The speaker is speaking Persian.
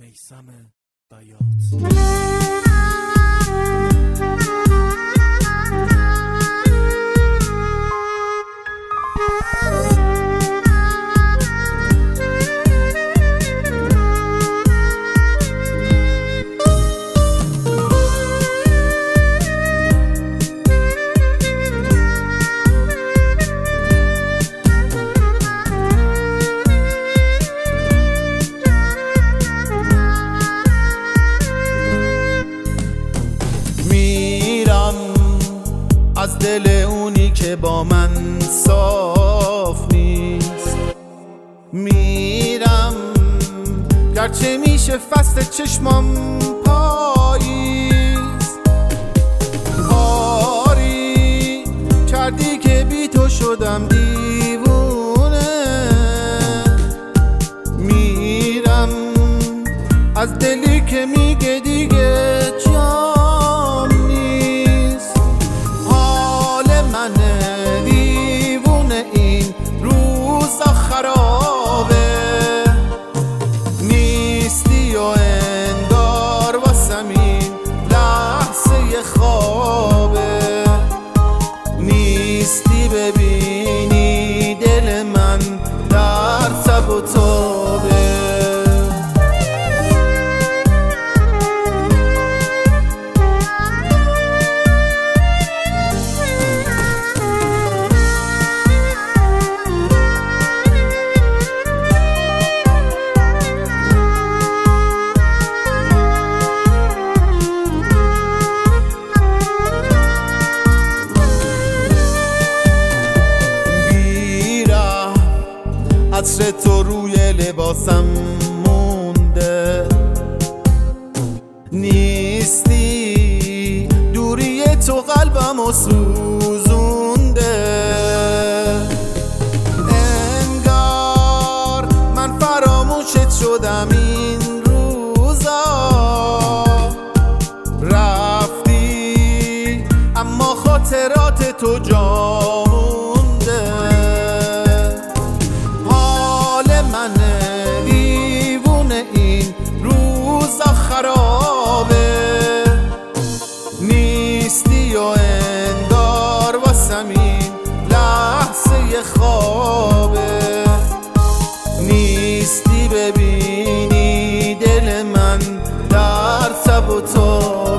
میثم بیات. از دل اونی که با من صاف نیست میرم، گرچه میشه فصل چشمام پاییز. کاری کردی که بی تو شدم دیوونه، میرم از دلی که میگه دیگه جام نیست. حال من دیوونه این روزا خرابه، نیستی و انگار واسم این لحظه خوابه. نیستی ببینی دل من در تب و تابه. عطر تو روی لباسم مونده، نیستی دوری تو قلبمو سوزونده. انگار من فراموشت شدم این روزا، رفتی اما خاطرات تو جا مونده. من دیوونه این روزا خرابه، نیستی و انگار واسم این لحظه خوابه. نیستی ببینی دل من در تب و تاب.